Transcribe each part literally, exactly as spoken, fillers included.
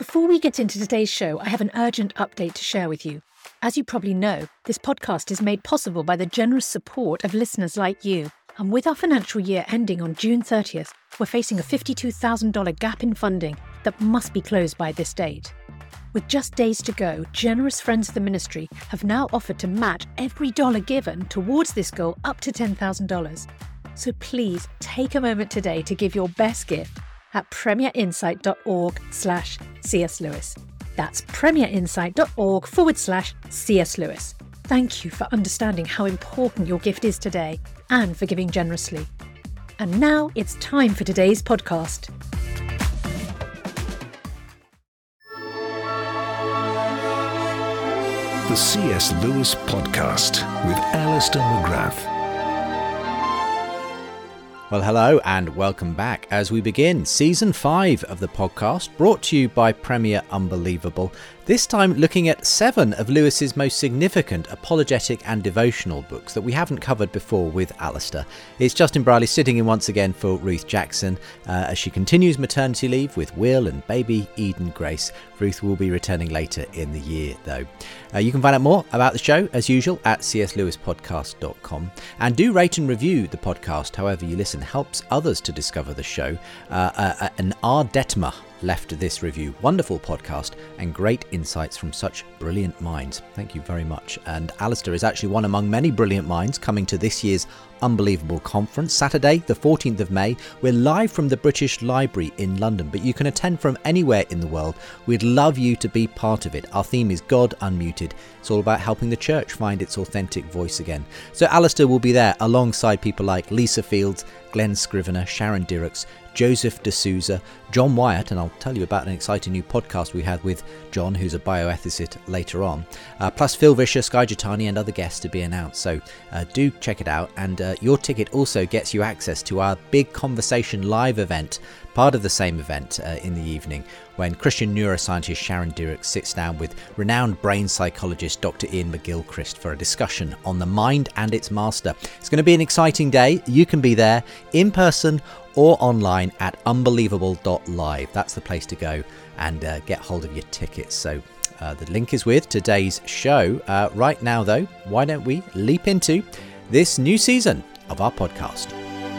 Before we get into today's show, I have an urgent update to share with you. As you probably know, this podcast is made possible by the generous support of listeners like you. And with our financial year ending on June thirtieth, we're facing a fifty-two thousand dollars gap in funding that must be closed by this date. With just days to go, generous friends of the ministry have now offered to match every dollar given towards this goal up to ten thousand dollars. So please take a moment today to give your best gift at premierinsight.org slash C.S. Lewis. That's premierinsight.org forward slash C.S. Lewis. Thank you for understanding how important your gift is today and for giving generously. And now it's time for today's podcast. The C S. Lewis Podcast with Alistair McGrath. Well, hello and welcome back as we begin Season five of the podcast, brought to you by Premier Unbelievable, this time looking at seven of Lewis's most significant apologetic and devotional books that we haven't covered before with Alistair. It's Justin Briley sitting in once again for Ruth Jackson uh, as she continues maternity leave with Will and baby Eden Grace. Ruth will be returning later in the year though. Uh, you can find out more about the show as usual at c s lewis podcast dot com, and do rate and review the podcast however you listen. Helps others to discover the show. Uh, uh, and R. Detmer left this review. Wonderful podcast and great insights from such brilliant minds. Thank you very much. And Alistair is actually one among many brilliant minds coming to this year's Unbelievable Conference. Saturday, the fourteenth of May. We're live from the British Library in London, but you can attend from anywhere in the world. We'd love you to be part of it. Our theme is God Unmuted. It's all about helping the church find its authentic voice again. So Alistair will be there alongside people like Lisa Fields, Glenn Scrivener, Sharon Dirks, Joseph D'Souza, John Wyatt, and I'll tell you about an exciting new podcast we had with John, who's a bioethicist, later on, uh, plus Phil Vischer, Skye Jethani and other guests to be announced. So uh, do check it out, and uh, your ticket also gets you access to our Big Conversation live event, part of the same event uh, in the evening, when Christian neuroscientist Sharon Dirks sits down with renowned brain psychologist Doctor Ian McGilchrist for a discussion on the mind and its master. It's going to be an exciting day. You can be there in person or online at unbelievable dot live. That's the place to go and uh, get hold of your tickets. So uh, the link is with today's show. Uh, right now, though, why don't we leap into this new season of our podcast?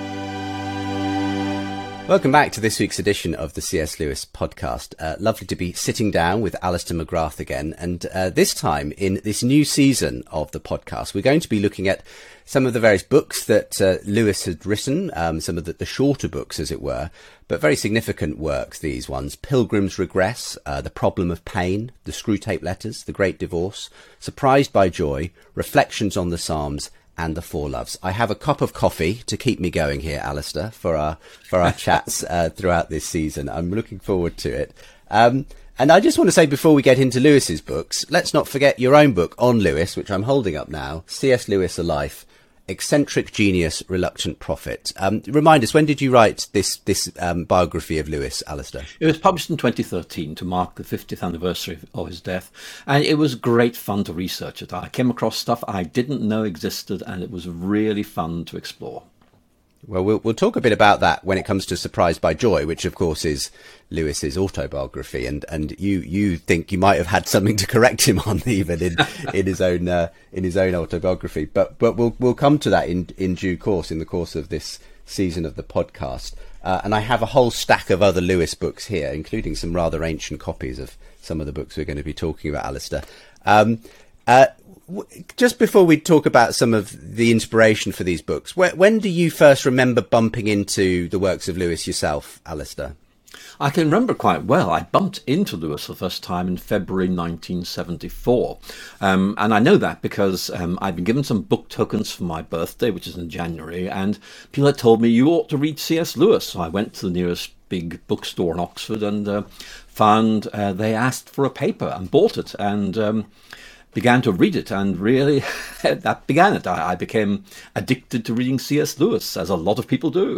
Welcome back to this week's edition of the C S. Lewis podcast. Uh, lovely to be sitting down with Alistair McGrath again. And uh, this time in this new season of the podcast, we're going to be looking at some of the various books that uh, Lewis had written, um, some of the, the shorter books, as it were, but very significant works, these ones. Pilgrim's Regress, uh, The Problem of Pain, The Screwtape Letters, The Great Divorce, Surprised by Joy, Reflections on the Psalms, and The Four Loves. I have a cup of coffee to keep me going here, Alistair, for our for our chats uh, throughout this season. I'm looking forward to it. Um, and I just want to say, before we get into Lewis's books, let's not forget your own book on Lewis, which I'm holding up now, C S. Lewis, A Life, Eccentric Genius, Reluctant Prophet. Um, remind us, when did you write this this um, biography of Lewis, Alistair? It was published in twenty thirteen to mark the fiftieth anniversary of his death, and it was great fun to research it. I came across stuff I didn't know existed, and it was really fun to explore. Well, we'll we'll talk a bit about that when it comes to Surprised by Joy, which of course is Lewis's autobiography, and, and you you think you might have had something to correct him on even in in his own uh, in his own autobiography. But but we'll we'll come to that in in due course in the course of this season of the podcast. Uh, and I have a whole stack of other Lewis books here, including some rather ancient copies of some of the books we're going to be talking about, Alistair. Um, uh, Just before we talk about some of the inspiration for these books, wh- when do you first remember bumping into the works of Lewis yourself, Alistair? I can remember quite well. I bumped into Lewis for the first time in February nineteen seventy-four. Um, and I know that because um, I'd been given some book tokens for my birthday, which is in January, and people had told me, you ought to read C S. Lewis. So I went to the nearest big bookstore in Oxford and uh, found uh, they asked for a paper and bought it. And Um, began to read it, and really that began it. I, I became addicted to reading C S. Lewis, as a lot of people do.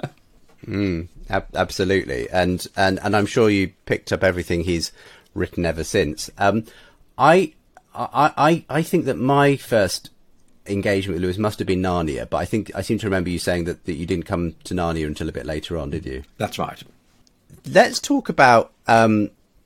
mm, ab- absolutely, and and and I'm sure you picked up everything he's written ever since. Um, I I I I think that my first engagement with Lewis must have been Narnia, but I think I seem to remember you saying that, that you didn't come to Narnia until a bit later on, did you? That's right. Let's talk about um,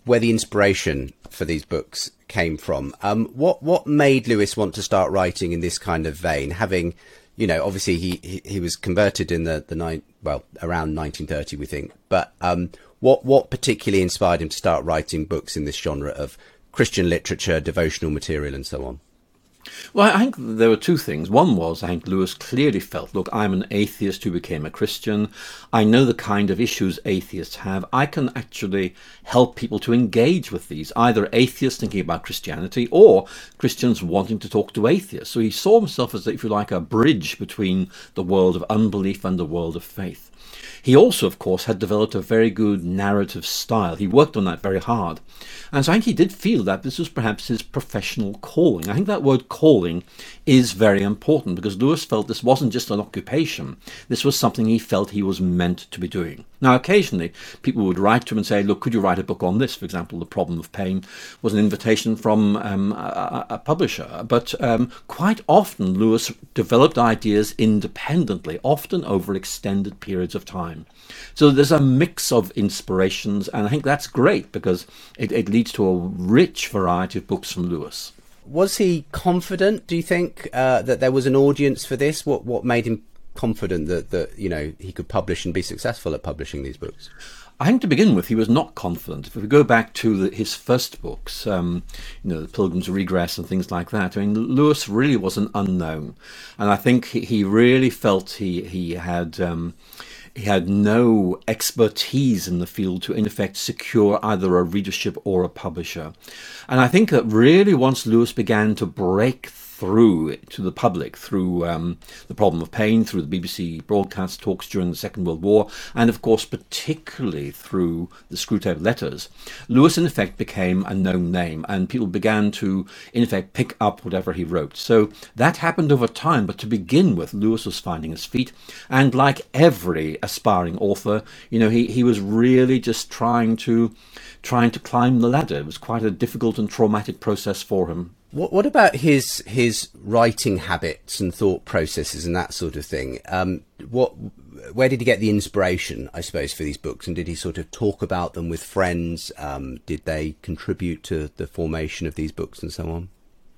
where the inspiration for these books came from. Um, what what made Lewis want to start writing in this kind of vein? Having, you know, obviously he he, he was converted in the the nine well around nineteen thirty, we think. But um, what what particularly inspired him to start writing books in this genre of Christian literature, devotional material, and so on? Well, I think there were two things. One was, I think Lewis clearly felt, look, I'm an atheist who became a Christian. I know the kind of issues atheists have. I can actually help people to engage with these, either atheists thinking about Christianity or Christians wanting to talk to atheists. So he saw himself as, if you like, a bridge between the world of unbelief and the world of faith. He also, of course, had developed a very good narrative style. He worked on that very hard. And so I think he did feel that this was perhaps his professional calling. I think that word calling is very important because Lewis felt this wasn't just an occupation. This was something he felt he was meant to be doing. Now, occasionally, people would write to him and say, look, could you write a book on this? For example, The Problem of Pain was an invitation from um, a, a publisher. But um, quite often, Lewis developed ideas independently, often over extended periods of time. So there's a mix of inspirations, and I think that's great because it, it leads to a rich variety of books from Lewis. Was he confident, do you think, uh, that there was an audience for this? What what made him confident that, that you know, he could publish and be successful at publishing these books? I think to begin with, he was not confident. If we go back to the, his first books, um, you know, The Pilgrim's Regress and things like that, I mean, Lewis really was an unknown. And I think he, he really felt he, he had... Um, He had no expertise in the field to, in effect, secure either a readership or a publisher. And I think that really once Lewis began to break through to the public, through um, The Problem of Pain, through the B B C broadcast talks during the Second World War, and of course particularly through the Screwtape Letters, Lewis in effect became a known name, and people began to in effect pick up whatever he wrote. So that happened over time, but to begin with, Lewis was finding his feet, and like every aspiring author, you know, he, he was really just trying to trying to climb the ladder. It was quite a difficult and traumatic process for him. What, what about his his writing habits and thought processes and that sort of thing? Um, what, where did he get the inspiration, I suppose, for these books? And did he sort of talk about them with friends? Um, did they contribute to the formation of these books and so on?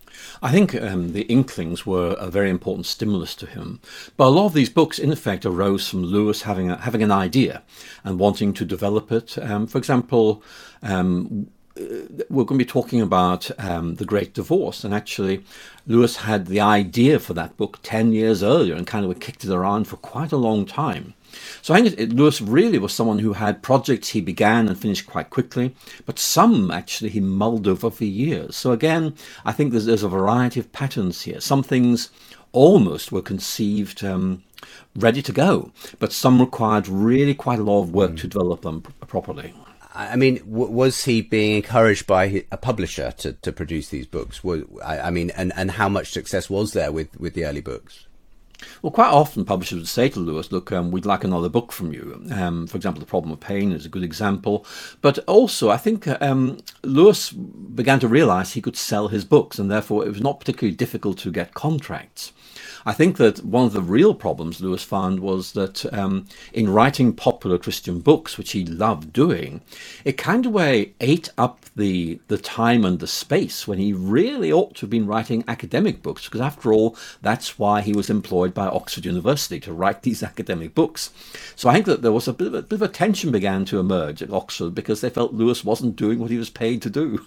I think um, the Inklings were a very important stimulus to him. But a lot of these books, in effect, arose from Lewis having a, having an idea and wanting to develop it. Um, for example, um, we're going to be talking about um, The Great Divorce, and actually Lewis had the idea for that book ten years earlier and kind of kicked it around for quite a long time. So I think it, it, Lewis really was someone who had projects he began and finished quite quickly, but some actually he mulled over for years. So again, I think there's, there's a variety of patterns here. Some things almost were conceived um, ready to go, but some required really quite a lot of work mm. to develop them pr- properly. I mean, w- was he being encouraged by a publisher to, to produce these books? Was, I, I mean, and, and how much success was there with, with the early books? Well, quite often publishers would say to Lewis, look, um, we'd like another book from you. Um, for example, The Problem of Pain is a good example. But also, I think um, Lewis began to realize he could sell his books, and therefore it was not particularly difficult to get contracts. I think that one of the real problems Lewis found was that um, in writing popular Christian books, which he loved doing, it kind of way ate up the the time and the space when he really ought to have been writing academic books, because after all, that's why he was employed by Oxford University, to write these academic books. So I think that there was a bit of a, bit of a tension began to emerge at Oxford because they felt Lewis wasn't doing what he was paid to do.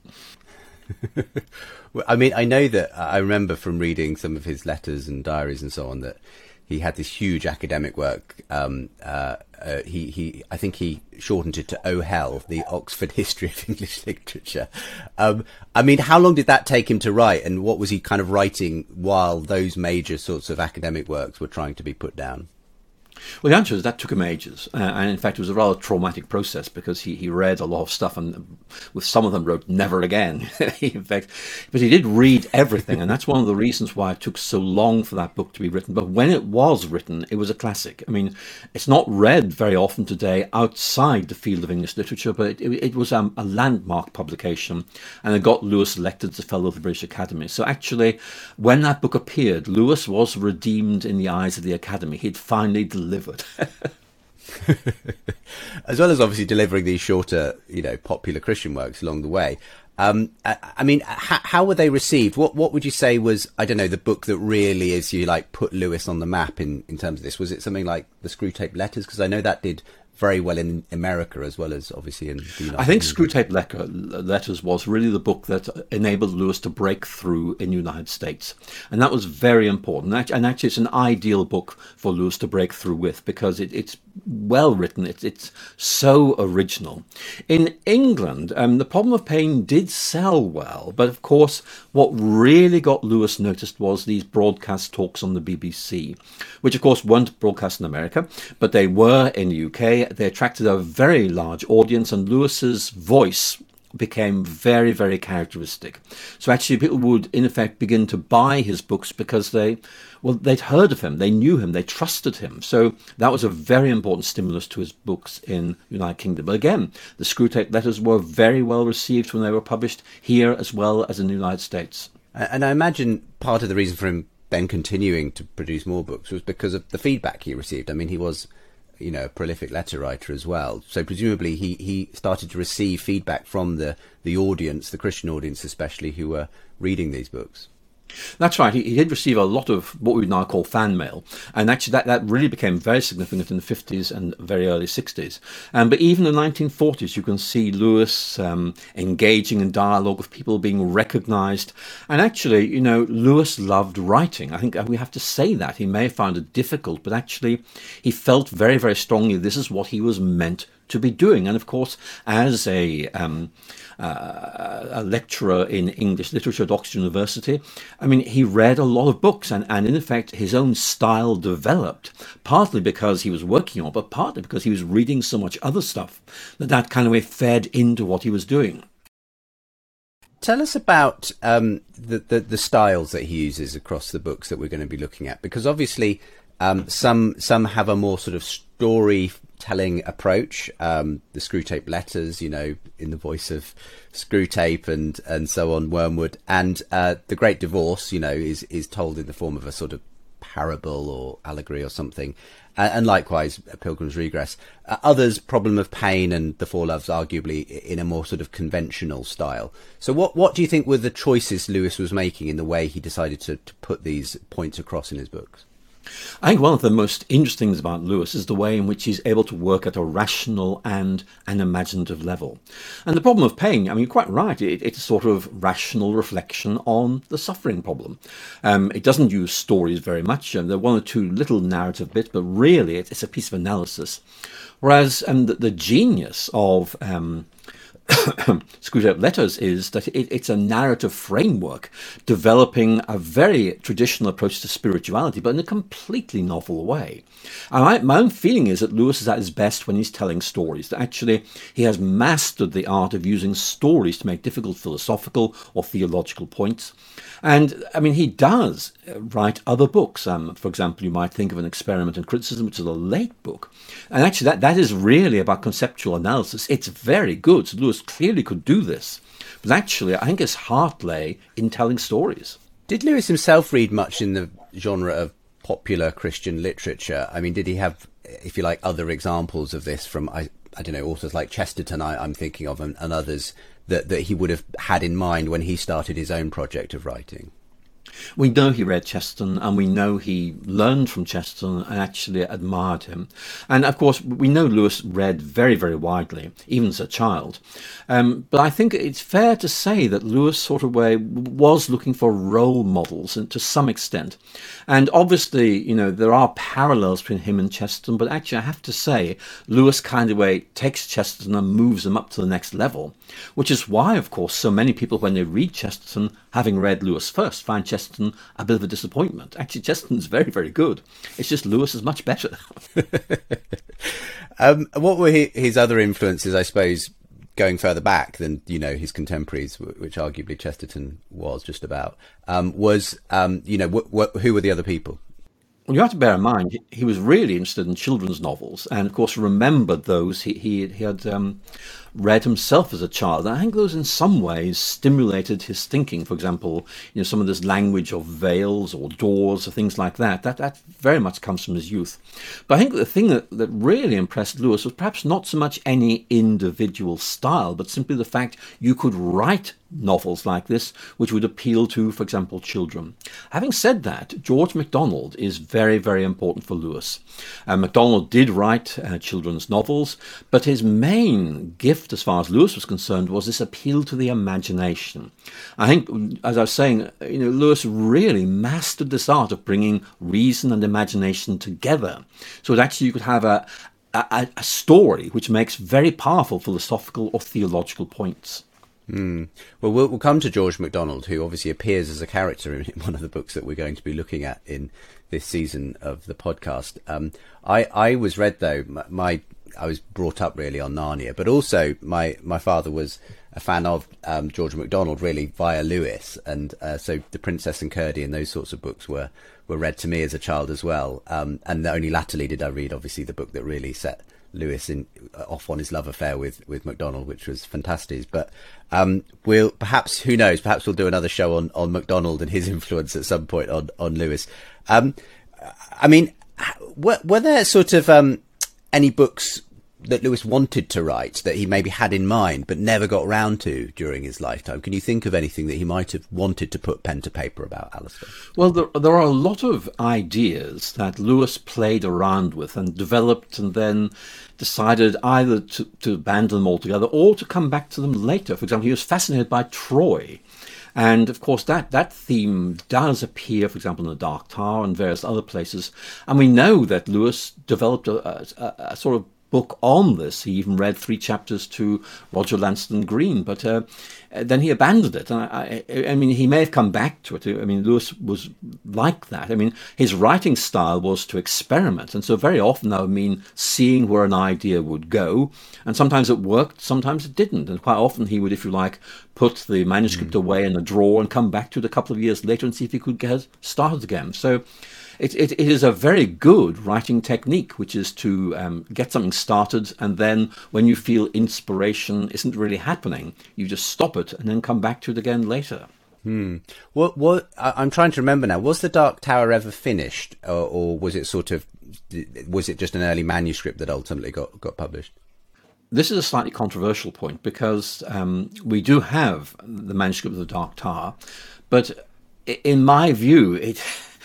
Well, I mean, I know that I remember from reading some of his letters and diaries and so on that he had this huge academic work. Um, uh, uh, he, he, I think he shortened it to O H L, the Oxford History of English Literature. Um, I mean, how long did that take him to write, and what was he kind of writing while those major sorts of academic works were trying to be put down? Well, the answer is that took him ages, uh, and in fact it was a rather traumatic process because he, he read a lot of stuff and with some of them wrote never again, in fact, but he did read everything, and that's one of the reasons why it took so long for that book to be written. But when it was written, it was a classic. I mean, it's not read very often today outside the field of English literature, but it, it, it was um, a landmark publication, and it got Lewis elected as a Fellow of the British Academy. So actually, when that book appeared, Lewis was redeemed in the eyes of the Academy. He'd finally delivered. As well as obviously delivering these shorter, you know, popular Christian works along the way. Um, I, I mean, how, how were they received? What what would you say was, I don't know, the book that really, is you like, put Lewis on the map in, in terms of this? Was it something like the Screwtape Letters? Because I know that did very well in America as well as obviously in the United I think Kingdom. Screwtape Le- Letters was really the book that enabled Lewis to break through in the United States. And that was very important. And actually it's an ideal book for Lewis to break through with, because it, it's well written. It's, it's so original. In England, um, The Problem of Pain did sell well. But of course, what really got Lewis noticed was these broadcast talks on the B B C, which of course weren't broadcast in America, but they were in the U K. They attracted a very large audience, and Lewis's voice became very, very characteristic. So actually people would in effect begin to buy his books because they, well, they'd heard of him, they knew him, they trusted him. So that was a very important stimulus to his books in the United Kingdom. But again, the Screwtape Letters were very well received when they were published here as well as in the United States. And I imagine part of the reason for him then continuing to produce more books was because of the feedback he received. I mean, he was, you know, a prolific letter writer as well. So presumably he, he started to receive feedback from the, the audience, the Christian audience especially, who were reading these books. That's right. He, he did receive a lot of what we would now call fan mail. And actually that, that really became very significant in the fifties and very early sixties. Um, but even in the nineteen forties, you can see Lewis um, engaging in dialogue with people, being recognised. And actually, you know, Lewis loved writing. I think we have to say that. He may have found it difficult, but actually he felt very, very strongly this is what he was meant to be doing. And of course, as a um, uh, a lecturer in English literature at Oxford University, I mean, he read a lot of books, and, and in effect, his own style developed, partly because he was working on, but partly because he was reading so much other stuff that that kind of way fed into what he was doing. Tell us about um, the, the the styles that he uses across the books that we're going to be looking at, because obviously um, some some have a more sort of storytelling approach. Um, the Screwtape Letters, you know, in the voice of Screwtape and and so on, Wormwood, and uh, The Great Divorce, you know, is is told in the form of a sort of parable or allegory or something. And likewise, Pilgrim's Regress. Uh, others, Problem of Pain and The Four Loves, arguably in a more sort of conventional style. So what, what do you think were the choices Lewis was making in the way he decided to, to put these points across in his books? I think one of the most interesting things about Lewis is the way in which he's able to work at a rational and an imaginative level. And The Problem of Pain, I mean, you're quite right, it, it's a sort of rational reflection on the suffering problem. Um, it doesn't use stories very much, and there are one or two little narrative bits, but really it, it's a piece of analysis. Whereas um, the, the genius of Um, Screwtape Letters is that it, it's a narrative framework developing a very traditional approach to spirituality, but in a completely novel way. And I, my own feeling is that Lewis is at his best when he's telling stories, that actually he has mastered the art of using stories to make difficult philosophical or theological points. And I mean, he does write other books. Um, for example, you might think of An Experiment in Criticism, which is a late book. And actually, that, that is really about conceptual analysis. It's very good. So Lewis clearly could do this. But actually, I think his heart lay in telling stories. Did Lewis himself read much in the genre of popular Christian literature? I mean, did he have, if you like, other examples of this from, I, I don't know, authors like Chesterton, I, I'm thinking of, and, and others that, that he would have had in mind when he started his own project of writing? We know he read Chesterton, and we know he learned from Chesterton and actually admired him. And of course, we know Lewis read very, very widely, even as a child. Um, but I think it's fair to say that Lewis sort of way was looking for role models, and to some extent. And obviously, you know, there are parallels between him and Chesterton, but actually I have to say, Lewis kind of way takes Chesterton and moves him up to the next level, which is why, of course, so many people, when they read Chesterton, having read Lewis first, find Chesterton a bit of a disappointment. Actually, Chesterton's very, very good. It's just Lewis is much better. um, what were his other influences, I suppose, going further back than, you know, his contemporaries, which arguably Chesterton was just about, um, was, um, you know, wh- wh- who were the other people? Well, you have to bear in mind, he was really interested in children's novels, and of course remembered those. He, he, he had um, read himself as a child. And I think those in some ways stimulated his thinking. For example, you know, some of this language of veils or doors or things like that, that, that very much comes from his youth. But I think the thing that, that really impressed Lewis was perhaps not so much any individual style, but simply the fact you could write novels like this which would appeal to, for example, children. Having said that, George MacDonald is very, very important for Lewis. Uh, MacDonald did write uh, children's novels, but his main gift, as far as Lewis was concerned, was this appeal to the imagination. I think, as I was saying, you know, Lewis really mastered this art of bringing reason and imagination together, so that actually you could have a, a, a story which makes very powerful philosophical or theological points. Mm. Well, well, we'll come to George MacDonald, who obviously appears as a character in one of the books that we're going to be looking at in this season of the podcast. Um, I, I was read, though, my, my I was brought up really on Narnia, but also my, my father was a fan of um, George MacDonald, really, via Lewis. And uh, so The Princess and Curdie and those sorts of books were, were read to me as a child as well. Um, and only latterly did I read, obviously, the book that really set Lewis in, uh, off on his love affair with, with MacDonald, which was fantastic. But um, we'll perhaps, who knows, perhaps we'll do another show on, on MacDonald and his influence at some point on, on Lewis. Um, I mean, were, were there sort of um, any books that Lewis wanted to write that he maybe had in mind but never got round to during his lifetime? Can you think of anything that he might have wanted to put pen to paper about, Alistair? Well, there, there are a lot of ideas that Lewis played around with and developed and then decided either to, to abandon them altogether or to come back to them later. For example, he was fascinated by Troy. And, of course, that, that theme does appear, for example, in The Dark Tower and various other places. And we know that Lewis developed a, a, a sort of book on this. He even read three chapters to Roger Lanston Green, but uh, then he abandoned it. And I, I, I mean, he may have come back to it. I mean, Lewis was like that. I mean, his writing style was to experiment, and so very often that would mean seeing where an idea would go, and sometimes it worked, sometimes it didn't, and quite often he would, if you like, put the manuscript mm. away in a drawer and come back to it a couple of years later and see if he could get it started again. So It, it, it is a very good writing technique, which is to um, get something started, and then when you feel inspiration isn't really happening, you just stop it and then come back to it again later. Hmm. What? What? I'm trying to remember now. Was The Dark Tower ever finished, or, or was it sort of? Was it just an early manuscript that ultimately got got published? This is a slightly controversial point because um, we do have the manuscript of The Dark Tower, but in my view, it.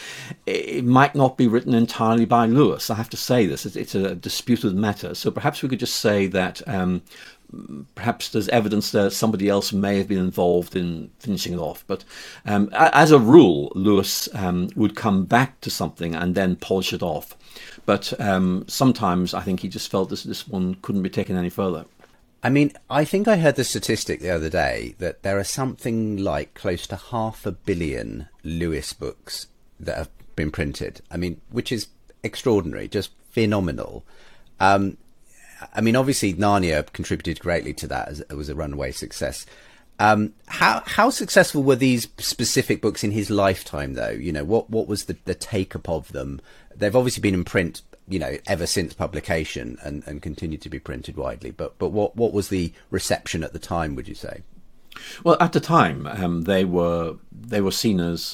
It might not be written entirely by Lewis. I have to say this. It's a disputed matter. So perhaps we could just say that um, perhaps there's evidence that somebody else may have been involved in finishing it off. But um, as a rule, Lewis um, would come back to something and then polish it off. But um, sometimes I think he just felt this, this one couldn't be taken any further. I mean, I think I heard the statistic the other day that there are something like close to half a billion Lewis books that have been printed. I mean, which is extraordinary, just phenomenal. Um, I mean, obviously Narnia contributed greatly to that as it was a runaway success. Um, how how successful were these specific books in his lifetime, though? You know, what what was the, the take-up of them? They've obviously been in print, you know, ever since publication and, and continue to be printed widely. But but what, what was the reception at the time, would you say? Well, at the time, um, they were they were seen as,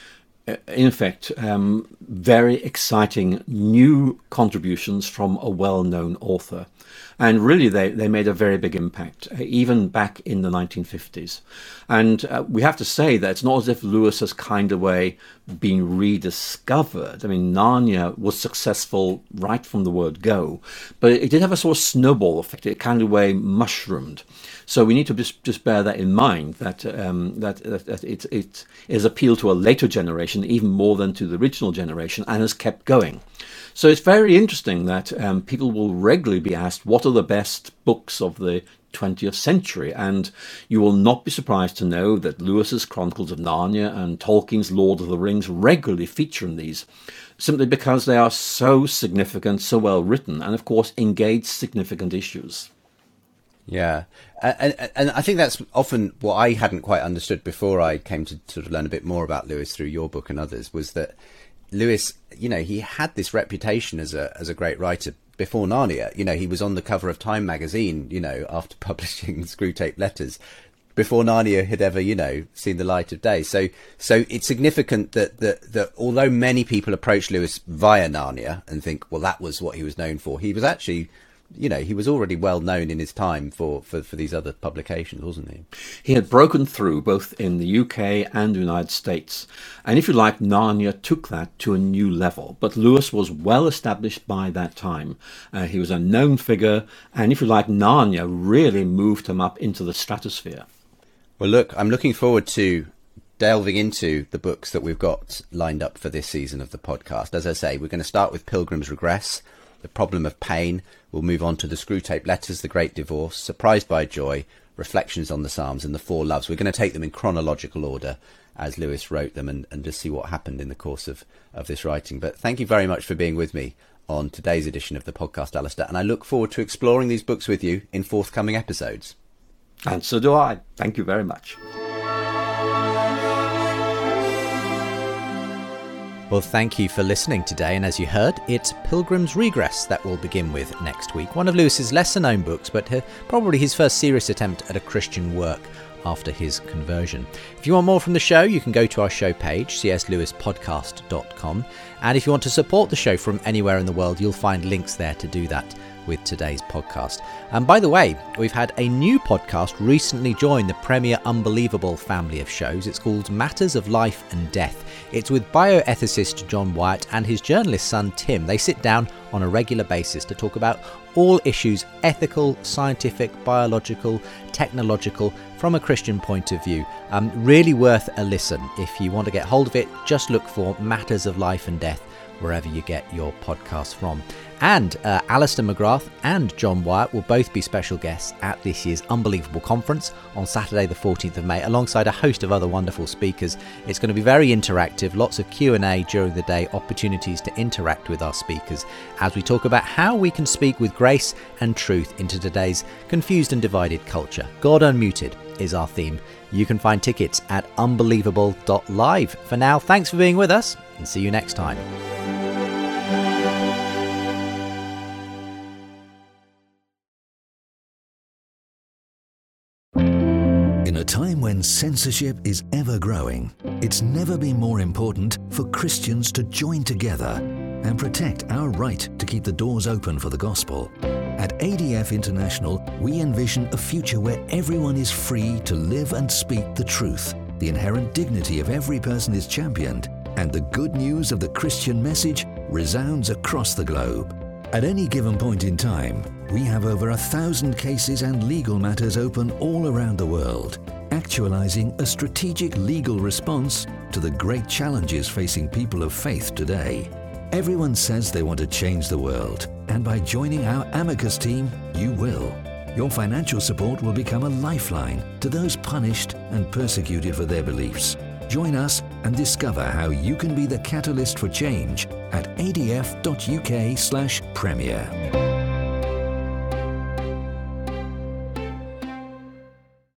in effect, um, very exciting new contributions from a well-known author. And really, they, they made a very big impact, uh, even back in the nineteen fifties. And uh, we have to say that it's not as if Lewis has kind of way been rediscovered. I mean, Narnia was successful right from the word go, but it did have a sort of snowball effect. It kind of way mushroomed. So we need to just, just bear that in mind, that um, that, that, that it, it is appealed to a later generation even more than to the original generation and has kept going. So it's very interesting that um, people will regularly be asked, what are the best books of the twentieth century? And you will not be surprised to know that Lewis's Chronicles of Narnia and Tolkien's Lord of the Rings regularly feature in these, simply because they are so significant, so well written, and of course engage significant issues. Yeah, and, and I think that's often what I hadn't quite understood before I came to sort of learn a bit more about Lewis through your book and others, was that Lewis, you know, he had this reputation as a as a great writer before Narnia. You know, he was on the cover of Time magazine, you know, after publishing Screwtape Letters, before Narnia had ever, you know, seen the light of day. So, so it's significant that, that, that although many people approach Lewis via Narnia and think, well, that was what he was known for, he was actually, you know, he was already well known in his time for, for, for these other publications, wasn't he? He had broken through both in the U K and the United States. And if you like, Narnia took that to a new level. But Lewis was well established by that time. Uh, he was a known figure. And if you like, Narnia really moved him up into the stratosphere. Well, look, I'm looking forward to delving into the books that we've got lined up for this season of the podcast. As I say, we're going to start with Pilgrim's Regress, The Problem of Pain. We'll move on to the Screwtape Letters, The Great Divorce, Surprised by Joy, Reflections on the Psalms, and The Four Loves. We're going to take them in chronological order as Lewis wrote them and, and just see what happened in the course of, of this writing. But thank you very much for being with me on today's edition of the podcast, Alistair, and I look forward to exploring these books with you in forthcoming episodes. And so do I. Thank you very much. Well, thank you for listening today, and as you heard, it's Pilgrim's Regress that we'll begin with next week. One of Lewis's lesser-known books, but uh, probably his first serious attempt at a Christian work after his conversion. If you want more from the show, you can go to our show page, c s lewis podcast dot com, and if you want to support the show from anywhere in the world, you'll find links there to do that with today's podcast. And by the way, we've had a new podcast recently join the Premier Unbelievable family of shows. It's called Matters of Life and Death. It's with bioethicist John Wyatt and his journalist son Tim. They sit down on a regular basis to talk about all issues ethical, scientific, biological, technological, from a Christian point of view. Um, really worth a listen. If you want to get hold of it, just look for Matters of Life and Death wherever you get your podcasts from. And uh, Alistair McGrath and John Wyatt will both be special guests at this year's Unbelievable Conference on Saturday the fourteenth of May, alongside a host of other wonderful speakers. It's going to be very interactive, lots of Q and A during the day, opportunities to interact with our speakers as we talk about how we can speak with grace and truth into today's confused and divided culture. God Unmuted is our theme. You can find tickets at unbelievable dot live. For now, thanks for being with us and see you next time. In a time when censorship is ever growing, it's never been more important for Christians to join together and protect our right to keep the doors open for the gospel. At A D F International, we envision a future where everyone is free to live and speak the truth. The inherent dignity of every person is championed, and the good news of the Christian message resounds across the globe. At any given point in time, we have over a thousand cases and legal matters open all around the world, actualizing a strategic legal response to the great challenges facing people of faith today. Everyone says they want to change the world, and by joining our Amicus team, you will. Your financial support will become a lifeline to those punished and persecuted for their beliefs. Join us and discover how you can be the catalyst for change at a d f dot u k slash premier.